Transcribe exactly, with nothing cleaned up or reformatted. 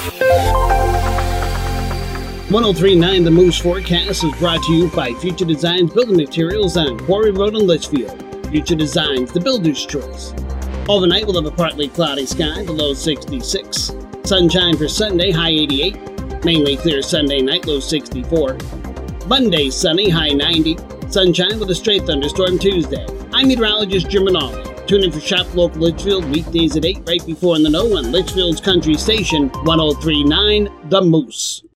ten thirty-nine The Moose forecast is brought to you by Future Designs Building Materials on Quarry Road in Litchfield. Future Designs, the builder's choice. Overnight, we'll have a partly cloudy sky, the low sixty-six. Sunshine for Sunday, high eighty-eight. Mainly clear Sunday night, low sixty-four. Monday, sunny, high ninety. Sunshine with a straight thunderstorm Tuesday. I'm meteorologist Jim Rinaldi. Tune in for Shop Local Litchfield weekdays at eight, right before In the Know on Litchfield's Country Station, ten thirty-nine The Moose.